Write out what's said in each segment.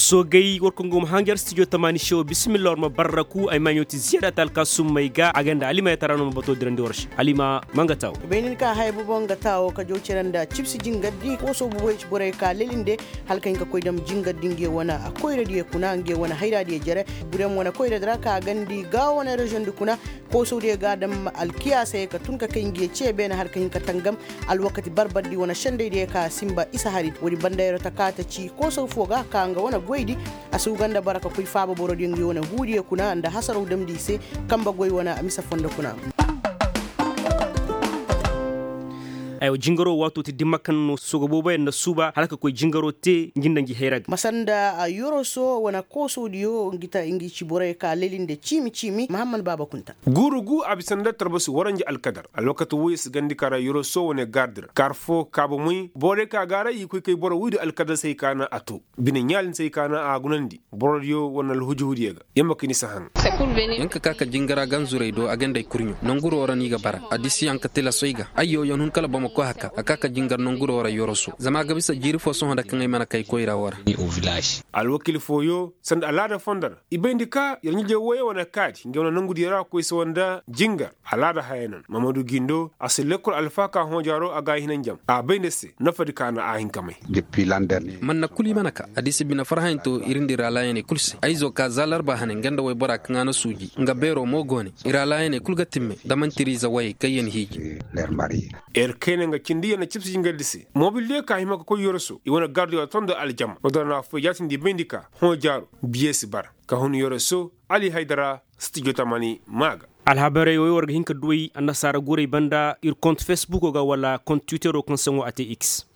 so gay worko ngom hangar studio tamani show bismillah ma baraku ay manyoti ziyada tal kasum mayga aganda alima tarano bato dirandi warsh alima mangataw benin ka haybu bonga taw ka jo ciranda chips jingaddi ko so bu wech bore ka lelinde halkan ka koydam jingaddinge wana akoy radiye kuna nge wana hayra de jere burem wana koy radra ka gandi ga wana region du kuna ko so de gadam alkiyase ka tunka kenge cebe na halkan ka tangam alwakati barbadi wana shande de ka simba isa harit wori bandayro takata ci ko so foga ka nga wana goydi asuganda baraka kuy faaba boro dingi wona huudi kuna anda hasaru demdi se kamba goy wona amisa fonda kuna ayo jingaro wato ti dimakan no sogo boba en suba halaka koy jingaro te ngindangi herag masanda a yoroso wana koso diyo ngita ingi cibore ka lelinde chimi Muhammad Baba Kunta gurugu abisanda tarbasu waranji alkadar alwakatu wis gandi kara yoroso wana gardir karfo kabo muy bore ka gara yi koy kay boro wudu alkadar sai kana atu bin nyalin sai kana a gunandi boro diyo wana alhujuhudi ga yamba kini sahan yanka kaka jingara ganzure do aganda kurnyo nonguro orani ga bara adisi yanka tela soiga ayyo yanun kala bama ko haka akaka jingar nonguro wara yoroso zama ga bisa jiri fo son hada kan ay mana kay koyra wara au village alwakil foyo sand alada fondar ibendika yarnije woye wana kadi ngewna nangudi yara ko so wanda jingar alada hayanan Mamadou Gindo asilekul alfaka honjaro aga hinan jam a bendese nafadi kana a hin kamai depuis l'an dernier manna kuli manaka adisi bina farhain to irindira layene kulse aizo ka zalar ba hanen ganda way bara kana suji nga bero mo gone ira layene kulga timme damantiri za way kayen hiji leur mari nga kindi yana chips jingadisi mobile ka hima ko yoroso iwana gardu ya tonda aljam odana fo yatindi bendika honjaro bies bar ka hon yoroso Ali Haidara studio tamani maga alhabare yo warga hinka duwi annasara gore banda ir compte Facebook ga wala compte Twitter o konsango ATX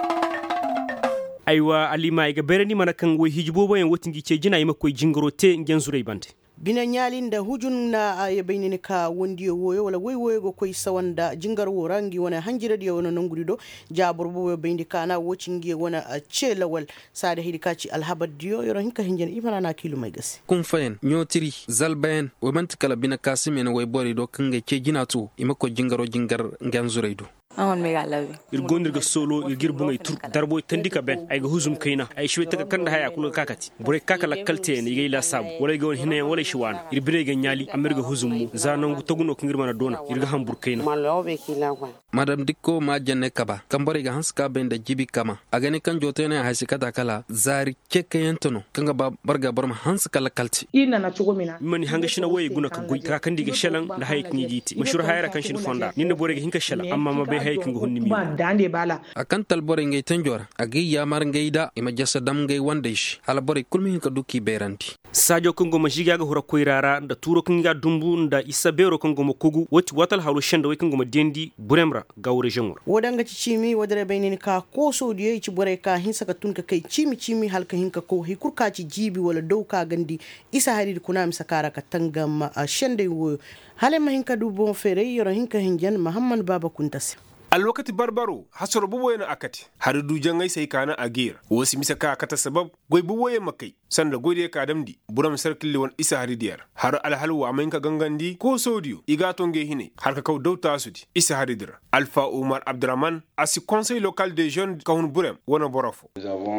aywa alima ga bereni mana kan wo hijbo boyen wotingi ce jina yima koy jingoro te ngen zurey bande bina nyalinda hujunna ay baynini ka wondi woyo wala woy go koy sawanda jingar worangi wona hanjira de wona nangurido jabur bo bayndi kana wocingi wona celawal sada hidikaci alhabadiyo yoro hinka hinjen imana na kilu may gas kun fayen nyotiri zalbayen o mantikala bina kasimen way bori do kanga ce jinatu imako jingar ngen zureydo awon me galawi irgondirga solo irgir bungay tur darbo tandika ben ay ga huzum kayna ay shweta ka kanda haya kula kakati bure kaka la kalte ne gay la sab wala ga hinay wala shiwan irbire ga nyali amerga huzum mu zanan toguno kingir mana dona irga hambur kayna malobe kilawa madam dikko ma janne kaba kambore ga hanska ben da jibi kama agani kan jote ne hasikata kala zari keke yentono kanga ba barga barma hanska la kalti ina na chugo mina mani hanga shina waye guna ka guy ka kandi ga shelan da hayk ni giti mashur hayra kan shin fonda ninda bore ga hinka shelan amma ma bai haykin go honni mi ba dande bala akan talbore ngay tanjora agi yamar ngay da ima jassa dam ngay wandesh hala bore kulmi ka duki beranti sadio kongo ma jiga ga hura koyrara da turo kinga dumbu da isa bero kongo mo kogu wati watal halu shenda way kongo ma dendi buremra gawre jengor wodanga ci cimi wodere baynin ka ko so diye ci bore ka hinsa ka tunka kai cimi halka hinka ko hikur ka ci jibi wala dowka gandi isa harid kuna mi sakara ka tangam shende wo hale ma hinka du bon fere yoro hinka hinjan Muhammad Baba Kunta alwakati barbaro hasoro buboye na akati har du jangai sai kana agir wosi misa ka kata sabab goy buboye makai sanda goyde ka damdi buram sarkilli won isa haridiyar har alhalwa main ka gangandi ko sodiyo iga tonge hine har ka kaw dawta sudi isa haridira Alpha Omar Abdurrahman asi conseil local des jeunes kawun burem wona borofo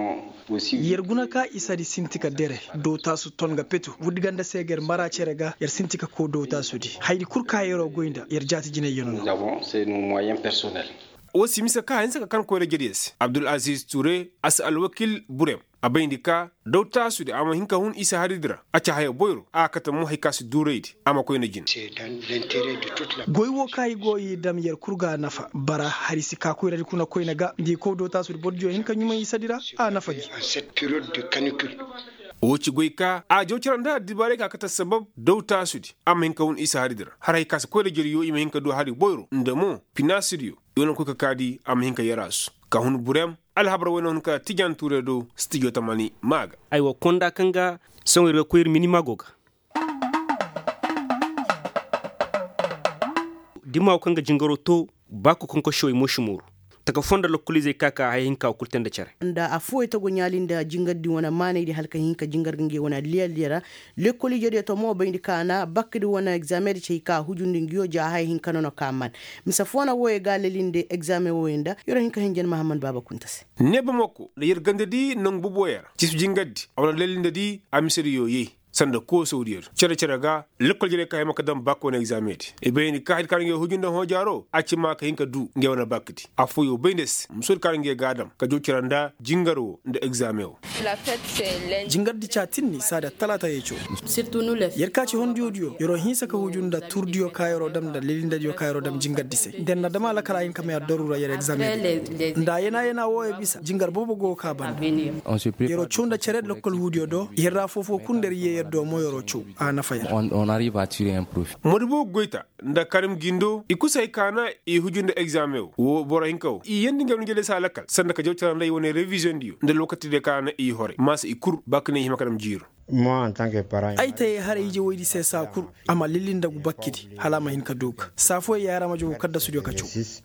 yerguna ka isa di sintika dere dawta su tonga petu wudiganda seger mara cerega yer sintika ko dawta sudi haydi kurka yero goynda yer jati jine yono c'est nos moyens personnels wosi misa ka hansa kan ko regedes Abdul Aziz Touré as alwakil burem abayndika dawta su de ama hinka hun isa haridra acha haya boyro akata mo hayka su dureidi ama koyna jin goywo kai goyi dam yer kurga nafa bara harisi ka koyra kuna koyna ga ndi ko dawta su bodjo hinka nyuma isa dira a nafa gi cette période de canicule woci goyka a jawciranda dibare ka kata sabab dawta sudi ama hinka hun isa haridra har hayka su koyra jeriyo ima hinka do hari boyro ndemo pinasidio yonan ko kadi ama hinka yarasu ka hun burem alhabra wonon ka tijan ture do studio tamani maga aywa konda kanga songira koyir mini magoga dimaw kanga jingaro to bako konko shoy moshumuru taka fonda lokuli zai kaka hay hinka kulten da cere da afu ita go nyalin da jingar di wana mane di halka hinka jingar gange wana liya lekoli jode to mo bayndi kana bakdi wana examen di chika hujundi ngiyo ja hay hinka nono kaman misafona woye galelinde examen woyenda yoro hinka hinjen Mahamad Baba Kuntase neba moko da yergande di nong buboyer ci jingadi awla lelinde di amisiri yoyi sanda ko saudiyar cere ga lekol jere kay maka dam bakko na exameti e bayni ka kan nge hujunda ho jaro acci ma ka hinka du nge wana bakati afu yo baynes musul kan nge gadam ka jokiranda jingaro nda exameo la fête c'est jingardi chatinni sada talata yecho surtout nous les yerkaci hondi audio yoro hinsa ka hujunda turdio kayro dam da lelinda dio kayro dam jingardi se den na dama la kala in kam ya darura yer examen nda yana wo e bisa jingar bobo go ka ban yoro chunda cere lokol hudio do yerra fofo kunder ye on arrive à tirer un profit. Modibo Goita nda Karim Gindo ikusa ikana i hujunda exameo wo bora hinkaw i yendi ngam ngele salakal sanda ka jawtara nday woni revision dio nda lokati de kana i hore mas ikur bakne hima kadam jiro moi en tant que parent ay tay hare yije woydi se sakur ama lilinda gu bakkidi halama hin ka doka safo yara majo kadda studio ka chu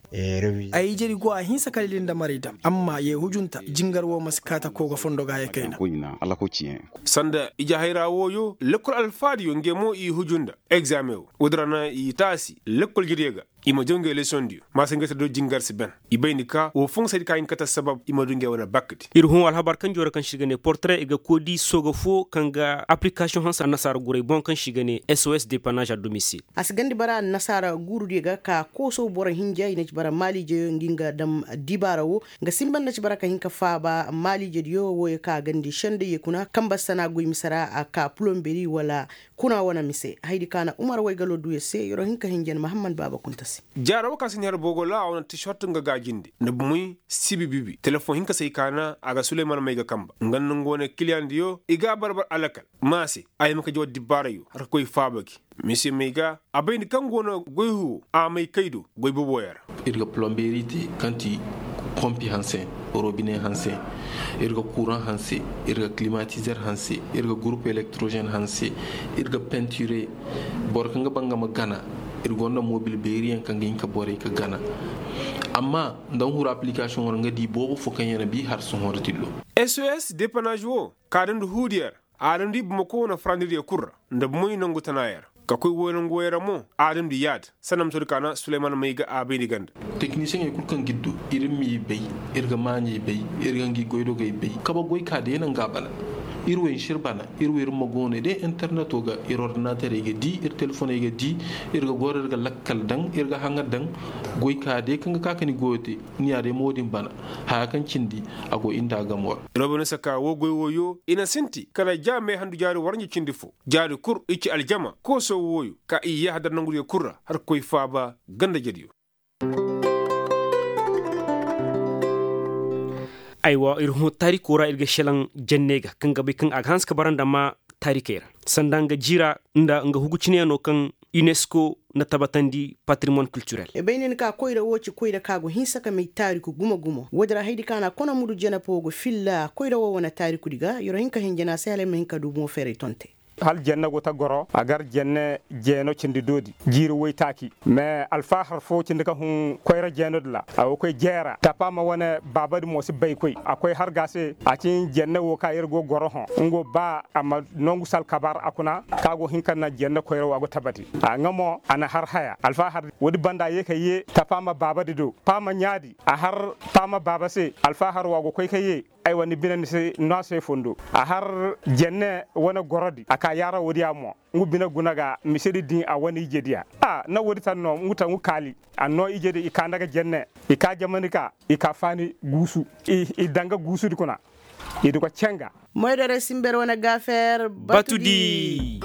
ay jeri go a hinsa kalilinda marida amma ye hujunta jingar wo maskata ko go fondo ga yakena kuina alla ko ci sanda ija hayra woyo lekol alfadi yo ngemo i hujunda exameo wodrana i tasi lekol jirega ima jonge leçon dio masangata do jingar si ben ibayni ka wo fonsa di kayin kata sabab ima dunge wana bakati irhum alhabar kan jora kan shigane portrait ega kodi sogo fo kanga application hansa nasara gure bon kan shigane SOS dépannage à domicile asgandi bara nasara guru diga ka koso bora hinja ina bara mali je nginga dam dibara wo nga simban na bara ka hinka fa ba mali je dio wo ka gandi shande ye kuna kamba sana go misara aka plomberi wala kuna wana mise haidi kana umar way galo duye se yoro hinka hinjen Mahamad Baba Kuntase jara waka sinyar bogola on t-shirt nga gajinde ne bumuy sibi bibi telephone hinka sai kana aga Suleiman Maiga kamba ngan ngone client dio iga barbar alakal masi ay maka jodi barayo har koy fabaki monsieur Maiga abayni kangona goyhu a may kaydo goy boboyar irga plomberie ti kanti pompi hanse robinet hanse irga courant hanse irga climatiseur hanse irga groupe électrogène hanse irga peinture borka nga banga magana irgonda mobile berien kanga inka bore ka gana amma ndan hura application wor ngadi bobo fo kanyana bi har son hortillo SOS dépannage wo kadan du hudier adam di bumako na frandiri kurra nda moy nangu tanayar ka koy wonon goyera mo adam di yad sanam to kana Suleiman Maiga abeni ganda technicien e kulkan giddu irmi bey irga mani bey irga ngi goydo gay bey kaba goy ka de nan gabala irwe shirbana irwe magone de internet oga ir ordinateur ege di ir telephone ege di irga gorer ga lakkal dan irga hanga dan goy ka de kanga kakani goyote ni ade modin bana ha kan cindi ago inda gamor robona saka wo goy woyo ina senti kala jame handu jari warnyi cindi fo jari kur ichi aljama ko so woyo ka iya hadar nangure kurra har koy faba ganda jediyo aywa irhu tarikora irga shelan jannega kanga be kan aghans ka baranda ma tarikera sandanga jira nda nga hugucine no kan UNESCO na tabatandi patrimoine culturel e baynin ka koyra woci koyra kago hinsa ka mai tariku gumo wadara haidi kana kona mudu jana pogo filla koyra wo wana tariku diga yoro hinka hinjana sele men ka du mo fere tonte hal jenna go ta goro agar jenne jeno cindi dodi jiru woytaki mais alfa har fo cindi ka hun koyra jenod la aw koy jera tapa ma wona babadi mo si bay koy akoy har gase a cin jenne wo ka yergo goro hon ngo ba ama nongu sal kabar akuna kago hinkan na jenne koyra wago tabati a ngamo ana har haya alfa har wodi banda yeke ye tapa ma babadi do pama nyaadi a har pama baba se alfa har wago koy kaye ay woni binan se no se fondo a har jenne wona gorodi aka yara wodi amo ngu bina gunaga misedi din a woni jedia na wodi tan no nguta ngu kali anno ijede ikandaga jenne ika jamanika ika fani gusu i danga gusu dikuna idu ko cenga moydere simber wona gafer batudi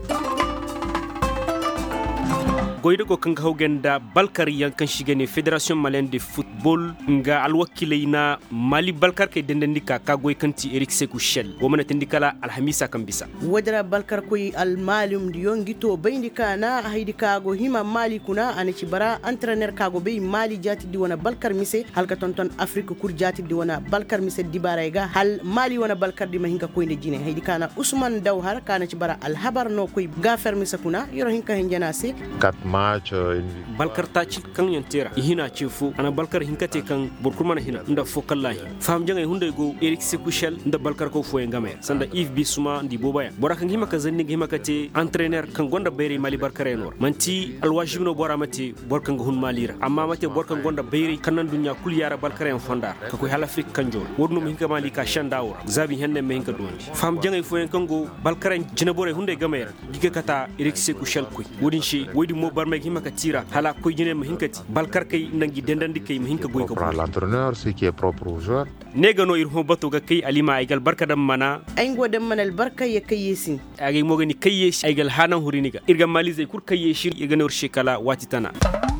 goyde ko kan hawgenda balkar yankan shigene fédération malienne de football nga alwakileina mali balkar ke dendendika ka goy kanti Eric Sekou Shell womana tendikala alhamisa kambisa wadra balkar koy al malum di yongito bayndika na haydi kago hima mali kuna anaci bara entraîneur kago be mali jati di wona balkar mise halka tonton afrique kur jati di wona balkar mise di barayga hal mali wona balkar di mahinka koyne jine haydi kana Ousmane Dawhar kana ci bara al habar no koy gafer mise kuna yoro hinka henjana se match balkar ta ci kan yantera hina ce fu ana balkar hinkate kan burkurmana hina nda fokallahi fam jangay hunde go Eric Sekushel nda balkar ko fo ngame sanda Yves Bissouma ndi bobaya bora kan hima ka zanni hima ka te entraîneur kan gonda bayri mali barkare nor manti alwajibno bora mate borkan go hun malira amma mate borkan gonda bayri kanan dunya kul yara balkare en fondar ka ko hala frik kanjo wodno mi hinka mali ka shandawra zabi henne me hinka dondi fam jangay fo en kango balkare jina bore hunde gamer giga kata Eric Sekushel ko wodin shi wodi mo barme hima ka tira hala ko jine ma hinkati balkar kay nangi dendandi kay ma hinka goy ko l'entraîneur ce qui est propre au joueur negano irho bato ga kay alima aygal barka dam mana ay godam manal barka ya kayesin agay mogani kayeshi aygal hanan huriniga irga malize kur kayeshi igane ur shekala watitana